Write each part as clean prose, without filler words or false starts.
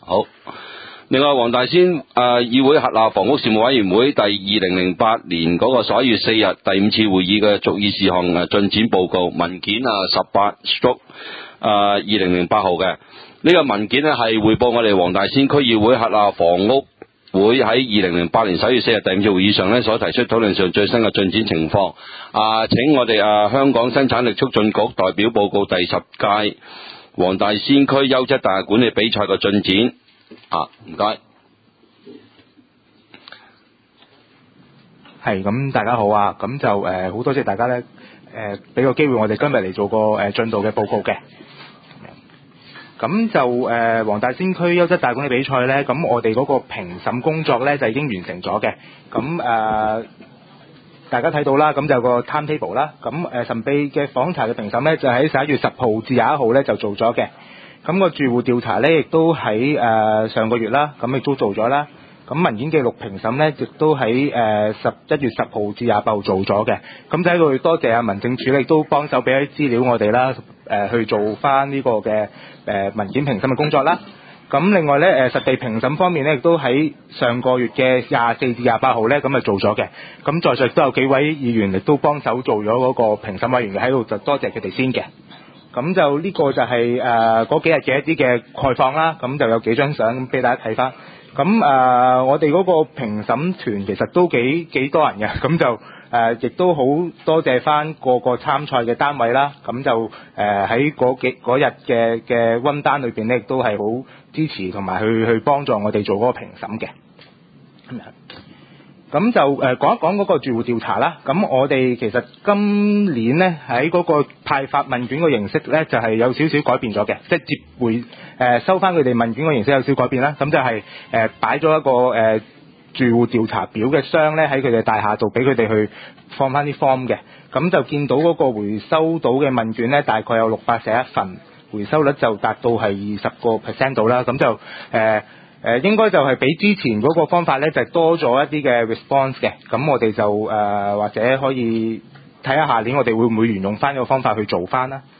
好。另外，黃大仙議會轄下房屋事務委員會第2008年嗰個11月4日第5次會議嘅逐議事項進展報告文件18/2008號嘅呢個文件呢係匯報我哋黃大仙區議會轄下房屋會喺2008年11月4日第5次會議上呢所提出討論上最新嘅進展情況。請我哋香港生產力促進局代表報告第10屆黃大仙區優質大廈管理比賽嘅進展。唔該。 係咁，大家好啊！咁就好多謝大家咧俾個機會我哋今日嚟做個進度嘅報告嘅。咁就黃大仙區優質大廈管理比賽咧，咁我哋嗰個評審工作咧就已經完成咗嘅。咁大家睇到啦，咁就有個 timetable 啦。咁神秘嘅訪查嘅評審咧就喺11月10號至21號咧就做咗嘅。咁個住戶調查咧，亦都喺上個月啦，咁亦都做咗啦。咁文件記錄評審咧，亦都喺11月10號至28號做咗嘅。咁就喺度多謝民政處咧，亦都幫手俾啲資料我哋啦，去做翻呢個嘅文件評審嘅工作啦。咁另外咧，實地評審方面咧，亦都喺上個月嘅24至28號咧，咁做咗嘅。咁在場亦都有幾位議員亦都幫手做咗嗰個評審委員嘅喺度，就多謝佢哋先嘅。咁就呢個就係嗰幾日嘅一啲嘅概況啦，咁就有幾張相俾大家睇翻。咁我哋嗰個評審團其實都幾多人嘅，咁就亦都好多謝翻個參賽嘅單位啦。咁就喺嗰日嘅溫單裏邊咧，亦都係好支持同埋去幫助我哋做嗰個評審嘅。咁就講一講嗰個住戶調查啦。咁我哋其實今年呢，喺嗰個派發問卷個形式呢，就係有少少改變咗嘅，即係接回收翻佢哋問卷個形式有少少改變啦。咁就係擺咗一個住戶調查表嘅箱呢，喺佢哋大廈度俾佢哋去放翻啲 form 嘅。咁就見到嗰個回收到嘅問卷呢，大概有641份，回收率就達到係20% 度啦。咁就應該就係比之前嗰個方法咧，就多咗一啲嘅 response 嘅。咁我哋就或者可以睇下下年我哋會唔會沿用翻呢個方法去做翻啦。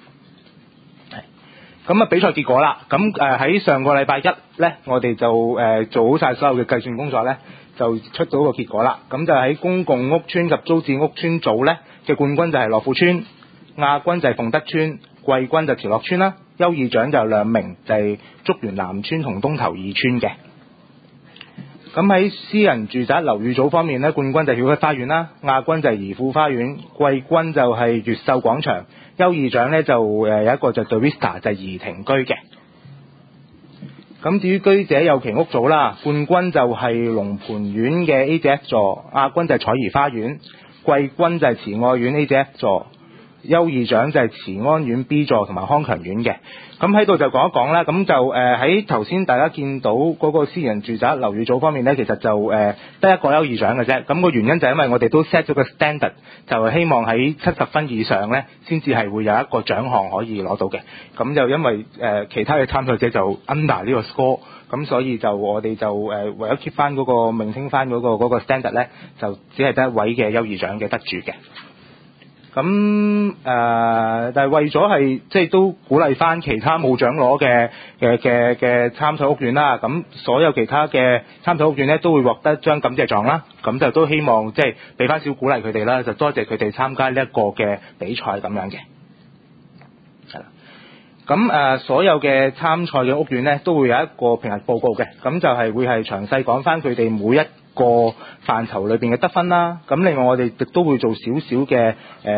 咁比賽結果啦。咁喺上個禮拜一咧，我哋就做好晒所有嘅計算工作咧，就出到個結果啦。咁就喺公共屋邨及租置屋邨組咧嘅冠軍就係樂富邨，亞軍就係鳳德邨，季軍就慈樂邨啦。優異獎就有2名，就係竹園南邨同東頭二邨嘅。咁喺私人住宅樓宇組方面呢，冠軍就係曉吉花園啦，亞軍就係怡富花園，季軍就係越秀廣場，優異獎呢就有一個就 The Vista 就係怡庭居嘅。咁至於居者有其屋組啦，冠軍就係龍蟠苑嘅 AJF 座，亞軍就係彩怡花園，季軍就係慈愛苑 AJF 座。優異獎就係慈安苑 B 座同埋康強苑嘅。咁喺度就講一講啦。咁就喺頭先大家見到嗰個私人住宅樓宇組方面呢，其實就得一個優異獎嘅啫。咁個原因就係因為我哋都 set 咗個 standard，就係希望喺70分以上呢，先至係會有一個獎項可以攞到嘅。咁就因為其他嘅參賽者就 under 呢個 score，咁所以就我哋就為咗 keep 翻嗰個maintain翻嗰個 standard 呢，就只係得一位嘅優異獎嘅得主嘅。咁但係為咗係即係都鼓勵翻其他冇獎攞嘅參賽屋苑啦，咁所有其他嘅參賽屋苑咧都會獲得張感謝狀啦。咁就都希望即係俾翻少鼓勵佢哋啦，就多謝佢哋參加呢一個嘅比賽咁樣嘅。係啦。咁所有嘅參賽嘅屋苑咧都會有一個評核報告嘅，咁就係會係詳細講翻佢哋每一個範疇裏邊嘅得分啦。咁另外我哋亦都會做少少嘅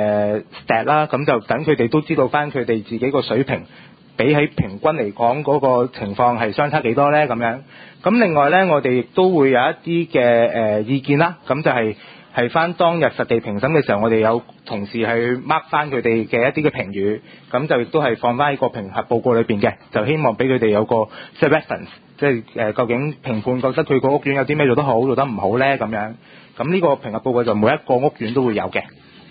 stat 啦，咁就等佢哋都知道翻佢哋自己個水平比起平均嚟講嗰個情況係相差幾多呢咁樣。咁另外呢，我哋亦都會有一啲嘅意見啦，咁就係翻當日實地評審嘅時候，我哋有同事去 mark 翻佢哋嘅一啲嘅評語，咁就亦都係放翻喺個評核報告裏邊嘅，就希望俾佢哋有個 reference， 即係究竟評判覺得佢個屋苑有啲咩做得好，做得唔好呢咁樣。咁呢個評核報告就每一個屋苑都會有嘅。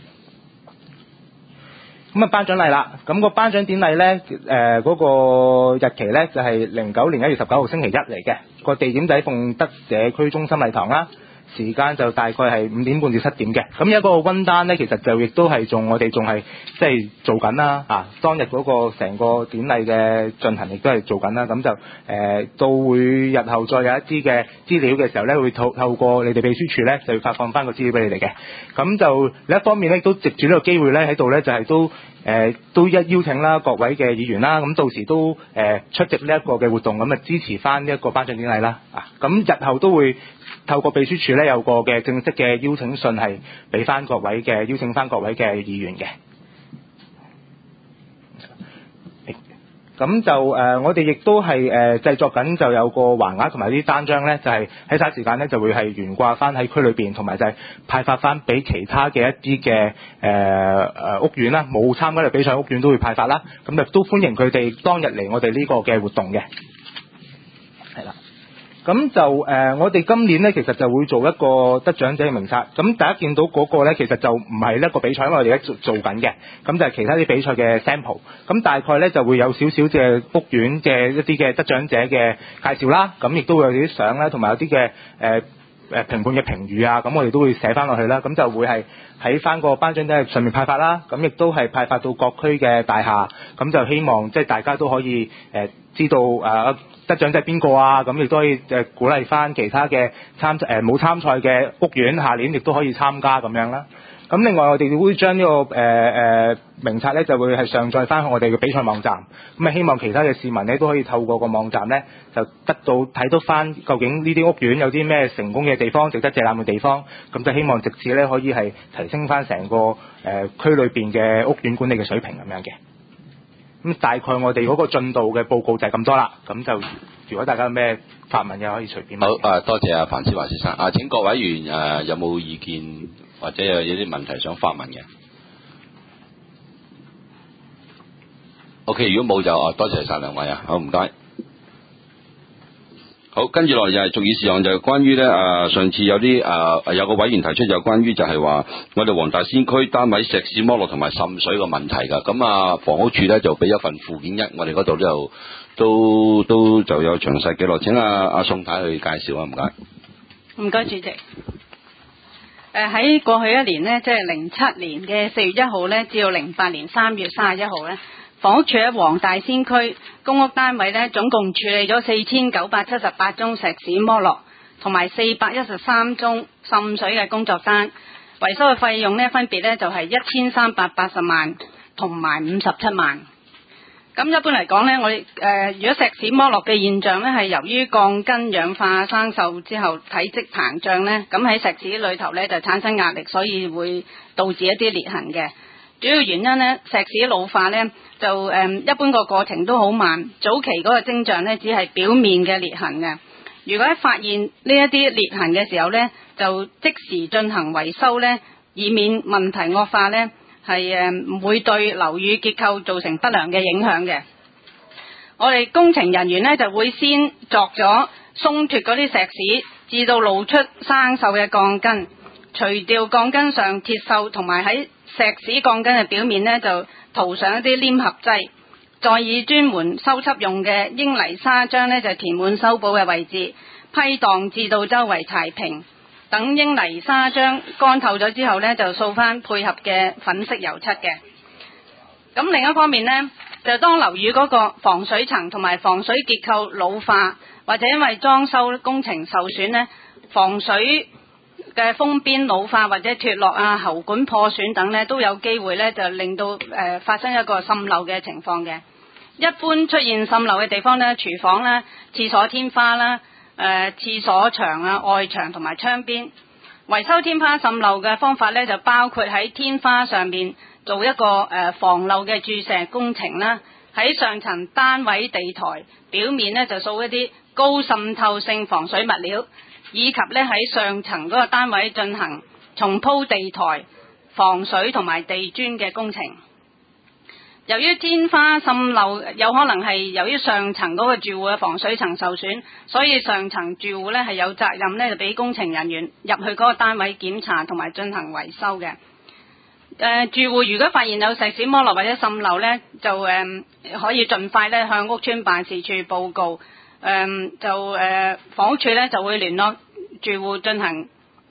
咁頒獎禮啦，咁個頒獎典禮呢，嗰個日期呢，就係09年1月19號星期一嚟嘅，個地點就喺鳳德社區中心禮堂啦。 時間就大概係5點半至7點嘅。咁有一個溫單咧，其實就亦都係我哋仲係即係做緊啦。當日嗰個成個典禮嘅進行亦都係做緊啦。咁就到會日後再有一啲嘅資料嘅時候咧，會透過你哋秘書處咧，就會發放翻個資料俾你哋嘅。咁就另一方面咧，都藉住呢個機會咧，喺度咧就係都邀請啦各位嘅議員啦，咁到時都出席呢一個嘅活動，咁支持翻呢一個頒獎典禮啦。咁日後都會透過秘書處咧有個嘅正式嘅邀請信係俾翻各位嘅邀請翻各位嘅議員嘅。咁就我哋亦都係製作緊，就有個橫額同埋啲單張咧，就係喺曬時間咧就會係懸掛翻喺區裏邊，同埋就係派發翻俾其他嘅一啲嘅屋苑啦，冇參加嘅比賽屋苑都會派發啦。咁就都歡迎佢哋當日嚟我哋呢個嘅活動嘅，係啦。咁就我哋今年咧，其實就會做一個得獎者嘅名冊。咁大家見到嗰個咧，其實就唔係一個比賽，因為我哋而家做緊嘅。咁就係其他啲比賽嘅 sample。咁大概咧就會有少少嘅屋苑嘅一啲嘅得獎者嘅介紹啦。咁亦都會有啲相啦，同埋有啲嘅評判嘅評語啊。咁我哋都會寫翻落去啦。咁就會係喺翻個頒獎典禮上面派發啦。咁亦都係派發到各區嘅大廈。咁就希望即係大家都可以知道得獎者係邊個啊？咁亦都可以鼓勵翻其他嘅冇參賽嘅屋苑，下年亦都可以參加咁樣啦。咁另外我哋會將呢個名冊咧就會係上載翻我哋嘅比賽網站。咁希望其他嘅市民咧都可以透過個網站咧就睇到翻究竟呢啲屋苑有啲咩成功嘅地方，值得借鑑嘅地方。咁就希望藉此咧可以係提升翻成個區裏邊嘅屋苑管理嘅水平咁樣嘅。咁大概我哋嗰個進度嘅報告就係咁多啦。咁就如果大家有咩發問嘅可以隨便問。 好，多謝阿樊思華先生。請各委員有冇意見或者有啲問題想發問嘅 ？OK， 如果冇就多謝晒兩位啊。好，唔該。好，跟住落嚟就係續議事項，就係關於咧上次有啲有個委員提出就關於就係話我哋黃大仙區單位石屎剝落同埋滲水個問題㗎。咁房屋署咧就俾一份附件1，我哋嗰度都就有詳細記錄。請阿宋太去介紹啊，唔該。 唔該，主席。喺過去一年呢，即係07年嘅4月1號呢，至到08年3月31號呢，房屋署喺黃大仙區公屋單位呢，總共處理咗4978宗石屎剝落同埋413宗滲水嘅工作單，維修嘅費用呢，分別呢就係1380萬同埋57萬。咁一般嚟講呢，我哋如果石屎剝落嘅現象呢，係由於鋼筋氧化生鏽之後體積膨脹呢，咁喺石屎裏頭呢就產生壓力，所以會導致一啲裂痕嘅。主要原因呢，石屎老化呢就一般個過程都好慢，早期嗰個徵象呢只係表面嘅裂痕嘅。如果喺發現呢一啲裂痕嘅時候呢，就即時進行維修呢，以免問題惡化呢，係唔會對樓宇結構造成不良嘅影響嘅。我哋工程人員呢就會先鑿咗鬆脱嗰啲石屎，至到露出生鏽嘅鋼筋，除掉鋼筋上鐵鏽，同埋喺石屎鋼筋嘅表面呢就塗上一啲黏合劑，再以專門修葺用嘅英泥砂漿呢就填滿修補嘅位置，批盪至到周圍柴平。等英泥砂漿乾透咗之後呢，就掃翻配合嘅粉色油漆嘅。咁另一方面呢，就當樓宇嗰個防水層同埋防水結構老化，或者因為裝修工程受損呢，防水嘅封邊老化或者脫落啊、喉管破損等呢，都有機會呢就令到發生一個滲漏嘅情況嘅。一般出現滲漏嘅地方呢，廚房啦、廁所天花啦、廁所牆啊、外牆同埋窗邊。維修天花滲漏嘅方法呢，就包括喺天花上面做一個防漏嘅注射工程啦，喺上層單位地台表面呢，就掃一啲高滲透性防水物料，以及呢喺上層嗰個單位進行重鋪地台、防水同埋地磚嘅工程。由於天花滲漏有可能係由於上層嗰個住戶嘅防水層受損，所以上層住戶呢係有責任呢就俾工程人員入去嗰個單位檢查同埋進行維修嘅。住戶如果發現有石屎剝落或者滲漏呢，就可以盡快呢向屋邨辦事處報告。房屋署呢就會聯絡住戶進行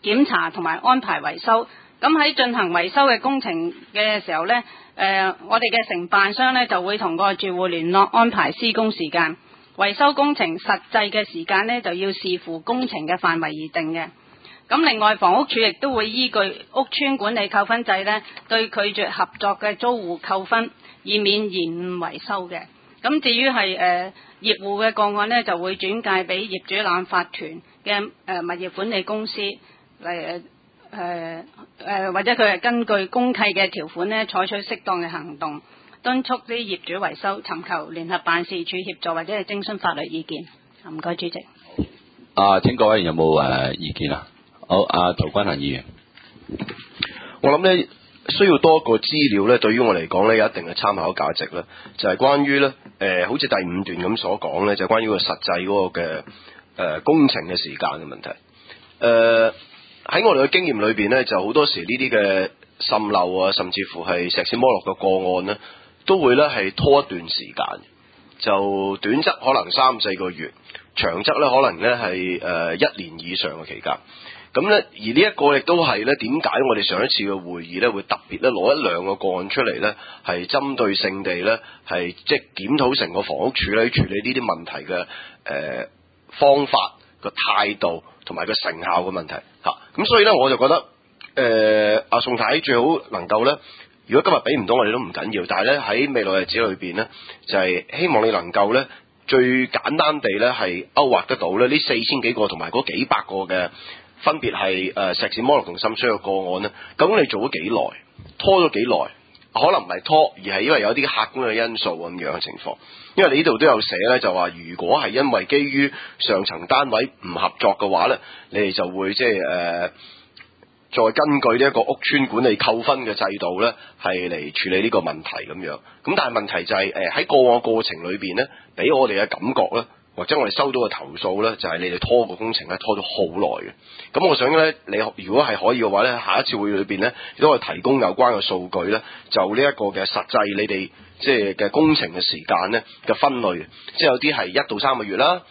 檢查同埋安排維修。咁喺進行維修嘅工程嘅時候呢，我哋嘅承辦商呢就會同個住戶聯絡安排施工時間。維修工程實際嘅時間呢，就要視乎工程嘅範圍而定嘅。咁另外房屋署亦都會依據屋邨管理扣分制呢，對拒絕合作嘅租戶扣分，以免延誤維修嘅。咁至於係業戶嘅個案呢，就會轉介俾業主立案法團嘅物業管理公司嚟或者佢係根據公契嘅條款呢，採取適當嘅行動，敦促啲業主維修，尋求聯合辦事處協助或者係徵詢法律意見。唔該，主席。 請各位有冇意見啊？好，陶君行議員。 我諗呢，需要多個資料呢，對於我嚟講呢，有一定嘅參考價值啦。就係關於呢，好似第5段咁所講呢，就係關於個實際嗰個嘅工程嘅時間嘅問題。喺我哋嘅經驗裏邊呢，就好多時呢啲嘅滲漏啊，甚至乎係石屎剝落嘅個案呢，都會呢係拖一段時間，就短則可能3、4個月，長則呢可能呢係1年以上嘅期間。咁呢，而呢一個亦都係呢點解我哋上一次嘅會議呢會特別呢攞1、2個個案出嚟呢，係針對性地呢，係即係檢討成個房屋署呢處理呢啲問題嘅方法、個態度同埋個成效嘅問題嚇。咁所以呢，我就覺得阿宋太最好能夠呢，如果今日俾唔到我哋都唔緊要，但係呢，喺未來日子裏邊呢，就係希望你能夠呢，最簡單地呢係勾畫得到呢4000幾個同埋嗰幾百個嘅分別係石屎剝落同滲水嘅個案呢，究竟你做咗幾耐，拖咗幾耐？可能唔係拖，而係因為有啲客觀嘅因素咁樣嘅情況。因為你呢度都有寫咧，就話如果係因為基於上層單位唔合作嘅話咧，你哋就會即係再根據呢一個屋邨管理扣分嘅制度咧，係嚟處理呢個問題咁樣。咁但係問題就係喺過往過程裏邊咧，俾我哋嘅感覺咧，或者我哋收到嘅投訴咧，就係你哋拖個工程咧拖咗好耐嘅。咁我想咧，你如果係可以嘅話咧，下一次會議裏邊咧，亦都係提供有關嘅數據咧，就呢一個嘅實際你哋即係嘅工程嘅時間咧嘅分類，即係有啲係1到3個月啦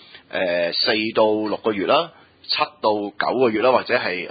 ，4到6個月啦，7到9個月啦，或者係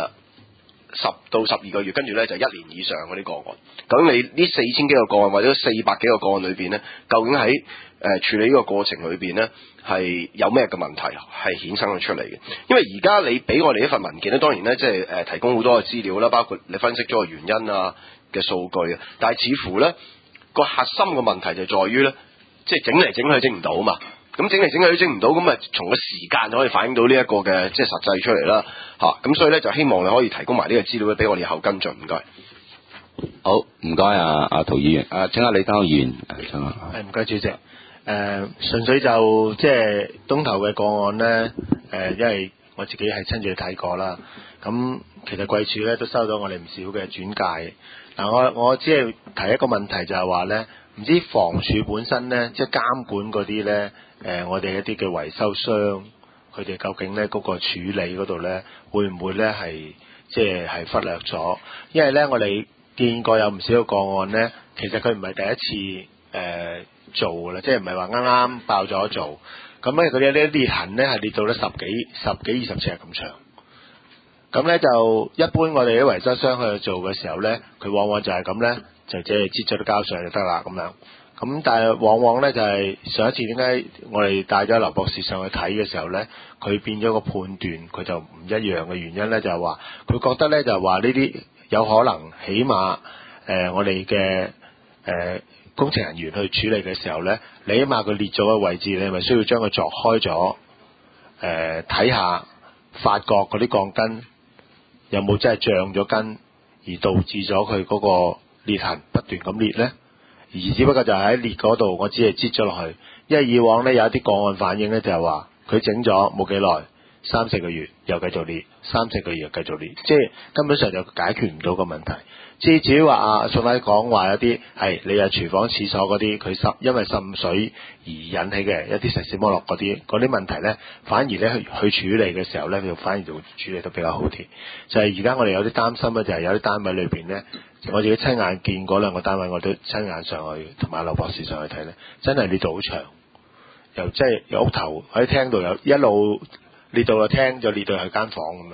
10到12個月，跟住咧就1年以上嗰啲個案。究竟你呢4000幾個個案或者400幾個個案裏邊咧，究竟喺處理呢個過程裏邊咧，係有咩嘅問題係衍生咗出嚟嘅？因為而家你俾我哋一份文件咧，當然咧即係提供好多嘅資料啦，包括你分析咗個原因啊嘅數據啊，但係似乎咧個核心嘅問題就在於咧，即係整嚟整去整唔到嘛。咁整嚟整去都整唔到，咁咪從個時間就可以反映到呢一個嘅即係實際出嚟啦嚇。咁所以咧就希望你可以提供埋呢個資料俾我哋後跟進，唔該。 好，唔該阿陶議員，請阿李德康議員請啊。 唔該主席。純粹就即係東頭嘅個案咧，因為我自己係親自去睇過啦。咁其實貴署咧都收到我哋唔少嘅轉介。嗱，我只係提一個問題就係話咧，唔知房署本身咧即係監管嗰啲咧，我哋一啲嘅維修商，佢哋究竟咧嗰個處理嗰度咧，會唔會咧係即係忽略咗？因為咧我哋見過有唔少嘅個案咧，其實佢唔係第一次做㗎啦，即係唔係話啱啱爆咗做，咁咧佢哋啲裂痕咧係裂到咧十幾20尺咁長。咁咧就一般我哋啲維修商去做嘅時候咧，佢往往就係咁咧，就即係擠咗啲膠上就得啦咁樣。咁但係往往咧就係上一次點解我哋帶咗劉博士上去睇嘅時候咧，佢變咗個判斷佢就唔一樣嘅原因咧，就係話佢覺得咧就係話呢啲有可能起碼我哋嘅工程人員去處理嘅時候咧，你起碼佢裂咗嘅位置，你咪需要將佢鑿開咗，睇下發覺嗰啲鋼筋有冇真係脹咗筋，而導致咗佢嗰個裂痕不斷咁裂咧？而只不過就喺裂嗰度，我只係擠咗落去。因為以往咧有一啲個案反映咧就係話佢整咗冇幾耐，3、4個月又繼續裂，3、4個月又繼續裂，即係根本上就解決唔到個問題。至於話宋太講話有啲係你係廚房廁所嗰啲，佢因為滲水而引起嘅一啲石屎剝落嗰啲問題咧，反而咧去處理嘅時候咧，佢反而就會處理得比較好啲。就係而家我哋有啲擔心咧，就係有啲單位裏邊咧，我自己親眼見嗰2個單位，我都親眼上去同埋劉博士上去睇咧，真係裂到好長，由即係由屋頭喺廳度有一路裂到個廳，就裂到去間房咁樣。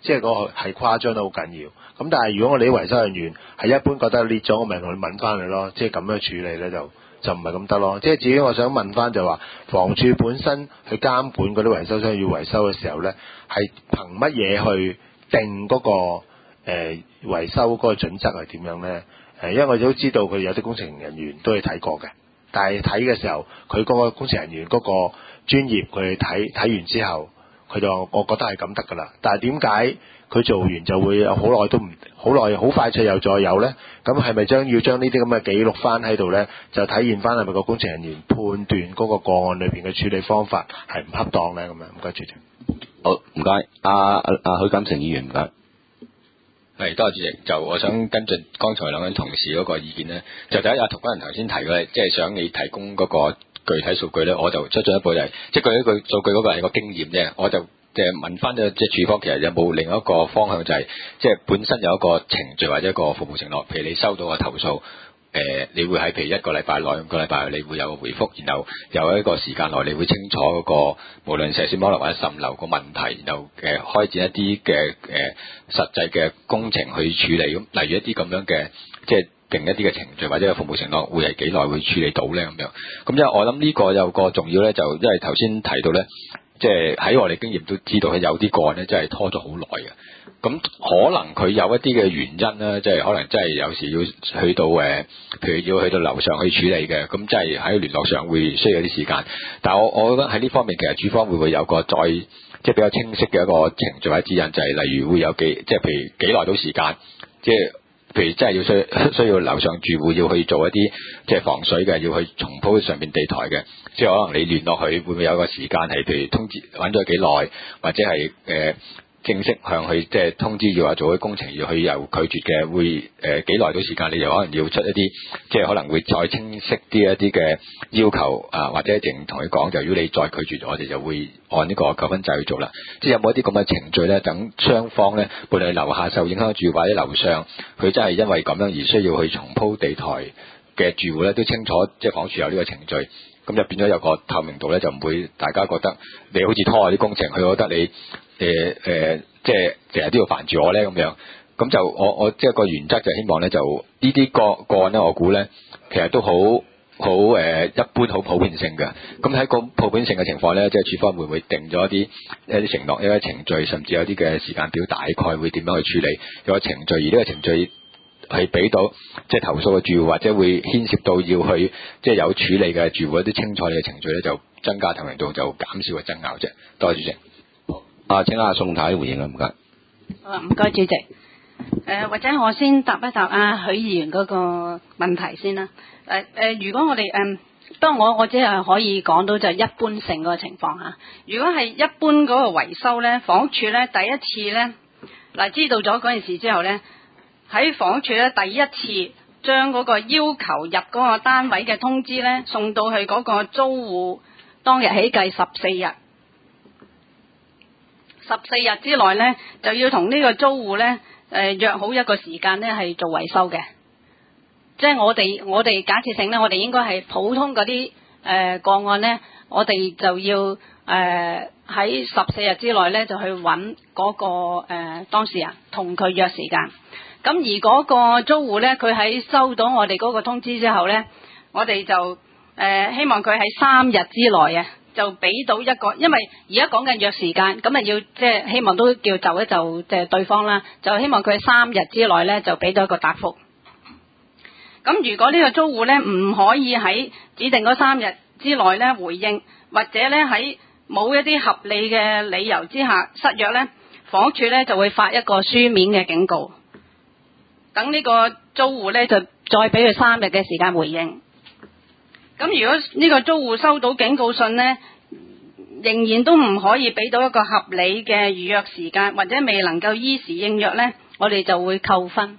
即係個係誇張得好緊要。咁但係如果我哋啲維修人員係一般覺得裂咗，我咪同你問翻佢咯，即係咁樣處理咧就唔係咁得咯。即係至於我想問翻就話，房署本身去監管嗰啲維修商要維修嘅時候咧，係憑乜嘢去定嗰個維修嗰個準則係點樣咧？因為我哋都知道佢有啲工程人員都去睇過嘅，但係睇嘅時候，佢嗰個工程人員嗰個專業，佢睇完之後，佢就話我覺得係咁得㗎啦。但係點解佢做完就會好耐都唔好耐，好快脆又再有咧？咁係咪要將呢啲咁嘅記錄翻喺度咧，就體現翻係咪個工程人員判斷嗰個個案裏邊嘅處理方法係唔恰當咧？咁樣唔該主席。 好，唔該，許錦成議員唔該。 係，多謝主席。就我想跟進剛才兩位同事嗰個意見咧，就第一涂謹申頭先提嘅，即係想你提供嗰個具體數據咧，我就出進一步就係，即係佢一個數據嗰個係個經驗啫，我就即係問翻咧，即係署方其實有冇另一個方向，就係即係本身有一個程序或者一個服務承諾，譬如你收到個投訴。你會喺譬如1個禮拜內、2個禮拜內，你會有個回覆，然後有一個時間內，你會清楚嗰個無論石屎剝落或者滲漏個問題，然後開展一啲嘅實際嘅工程去處理。咁例如一啲咁樣嘅，即係定一啲嘅程序或者個服務承諾，會係幾耐會處理到咧？咁樣咁因為我諗呢個有個重要咧，就因為頭先提到咧，即係喺我哋經驗都知道，有啲個案咧真係拖咗好耐嘅。咁可能佢有一啲嘅原因啦，即係可能真係有時要去到譬如要去到樓上去處理嘅，咁即係喺聯絡上會需要啲時間。但係我覺得喺呢方面，其實署方會唔會有個再即係比較清晰嘅一個程序或者指引，就係例如會有即係譬如幾耐到時間，即係譬如真係需要樓上住戶要去做一啲即係防水嘅，要去重鋪上面地台嘅，即係可能你聯絡佢會唔會有個時間係譬如通知揾咗幾耐，或者係正式向佢即係通知要話做啲工程要去又拒絕嘅，會幾耐到時間，你就可能要出一啲即係可能會再清晰啲一啲嘅要求啊，或者淨同佢講，就如果你再拒絕，我哋就會按呢個扣分制去做啦。即係有冇一啲咁嘅程序咧？等雙方咧，無論係樓下受影響住或者樓上，佢真係因為咁樣而需要去重鋪地台嘅住戶咧，都清楚即係房署有呢個程序，咁就變咗有個透明度咧，就唔會大家覺得你好似拖下啲工程，佢覺得你即係成日都要煩住我咧咁樣，咁就我即係個原則就希望咧，就呢啲個案咧，我估咧其實都好一般好普遍性嘅。咁喺個普遍性嘅情況咧，即係署方會唔會定咗一啲承諾、一啲程序，甚至有啲嘅時間表，大概會點樣去處理有個程序，而呢個程序係俾到即係投訴嘅住戶，或者會牽涉到要去即係有處理嘅住戶一啲清楚嘅程序咧，就增加透明度，就減少個爭拗啫。多謝主席。 請阿宋太回應啦，唔該。 好，唔該主席。或者我先答一答許議員嗰個問題先啦。如果我哋當我只係可以講到就係一般性嗰個情況嚇。如果係一般嗰個維修咧，房屋署咧第一次咧知道咗嗰件事之後咧，喺房屋署咧第一次將嗰個要求入嗰個單位嘅通知咧送到去嗰個租戶當日起計14日。14日之內咧，就要同呢個租戶咧，約好一個時間咧，係做維修嘅。即係我哋假設性咧，我哋應該係普通嗰啲個案咧，我哋就要喺14日之內咧，就去揾嗰個當事人同佢約時間。咁而嗰個租戶咧，佢喺收到我哋嗰個通知之後咧，我哋就希望佢喺3日之內啊。就俾到一個，因為而家講緊約時間，咁要即係希望都叫就一就即係對方啦，就希望佢喺3日之內咧就俾到一個答覆。咁如果呢個租戶咧唔可以喺指定嗰3日之內咧回應，或者咧喺冇一啲合理嘅理由之下失約咧，房屋署咧就會發一個書面嘅警告，等呢個租戶咧就再俾佢3日嘅時間回應。咁如果呢個租戶收到警告信呢，仍然都唔可以俾到一個合理嘅預約時間，或者未能夠依時應約呢，我哋就會扣分。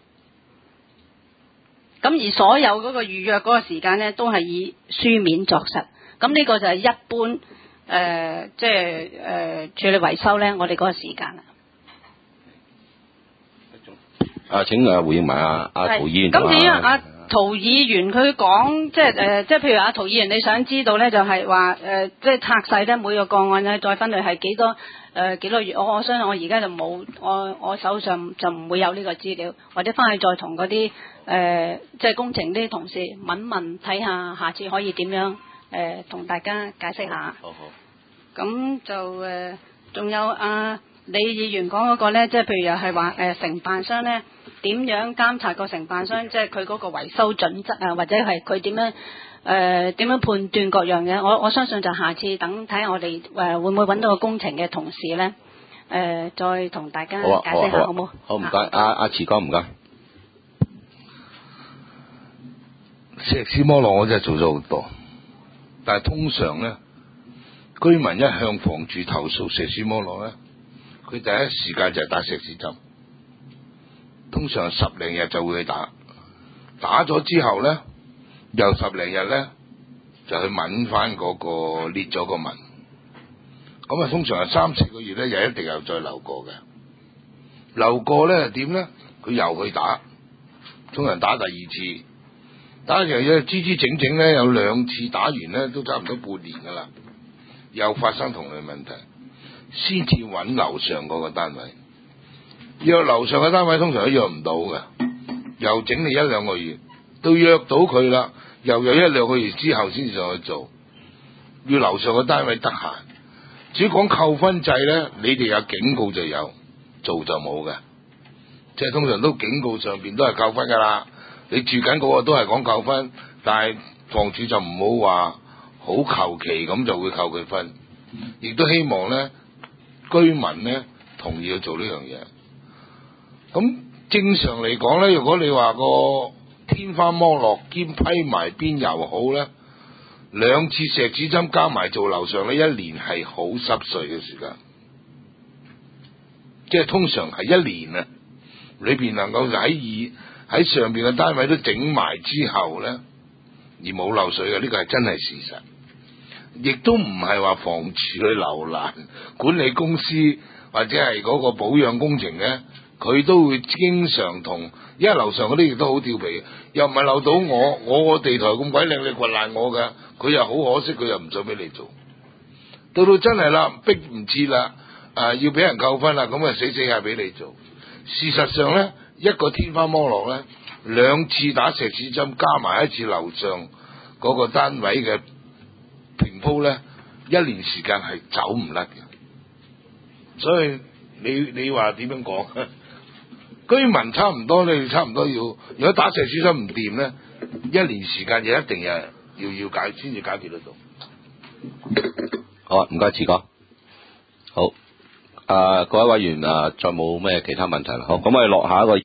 咁而所有嗰個預約嗰個時間呢，都係以書面作實。咁呢個就係一般即係處理維修呢，我哋嗰個時間啦。 請回應埋阿涂議員。 咁至於陶議員佢講，即係譬如陶議員，你想知道咧，就係話即係拆細咧每個個案咧，再分類係幾多月。我相信我而家就冇，我手上就唔會有呢個資料，或者翻去再同嗰啲即係工程啲同事問睇下，下次可以點樣同大家解釋下。 好。 咁就仲有李議員講嗰個咧，即係譬如又係話承辦商咧點樣監察個承辦商，即係佢嗰個維修準則啊，或者係佢點樣判斷各樣嘢。我相信就下次等睇下我哋會唔會揾到個工程嘅同事咧，再同大家解釋下好冇？ 好唔該，阿慈哥唔該。 石屎剝落我真係做咗好多，但係通常咧，居民一向房署投訴石屎剝落咧，佢第一時間就係打石屎針，通常10零日就會去打咗之後咧，又10零日咧就去抿翻嗰個裂咗個紋，咁啊通常係3、4個月咧，又一定又再流過嘅，流過咧點咧？佢又去打，通常打第二次，打完嘢支整整咧，有2次打完咧，都差唔多半年噶啦，又發生同類問題。先至揾樓上嗰個單位，約樓上嘅單位通常都約唔到嘅，又整你1、2個月，到約到佢啦，又有1、2個月之後先至上去做，要樓上嘅單位得閒。至於講扣分制咧，你哋有警告就有，做就冇嘅，即係通常都警告上邊都係扣分噶啦。你住緊嗰個都係講扣分，但係房署就唔好話好求其咁就會扣佢分，亦都希望咧。居民咧同意去做呢樣嘢，咁正常嚟講咧，如果你話個天花剝落兼批埋邊又好咧，2次石屎針加埋做樓上咧，1年係好濕碎嘅時間，即係通常係1年啊，裏邊能夠喺上邊嘅單位都整埋之後咧，而冇漏水嘅，呢個係真係事實。亦都唔係話房署去留難，管理公司或者係嗰個保養工程咧，佢都會經常同，因為樓上嗰啲亦都好調皮，又唔係漏到我個地台咁鬼靚，你掘爛我㗎，佢又好可惜，佢又唔想俾你做。到真係啦，逼唔切啦，要俾人扣分啦，咁啊死下俾你做。事實上咧，一個天花剝落咧，2次打石屎針加埋1次樓上嗰個單位嘅平鋪咧，1年時間係走唔甩嘅，所以你話點樣講？居民差唔多，你哋差唔多要，如果打石屎針唔掂咧，1年時間就一定要解先至解決得到。 好啊，唔該，慈哥。好，各位委員再冇咩其他問題啦。好，咁我哋落下一個。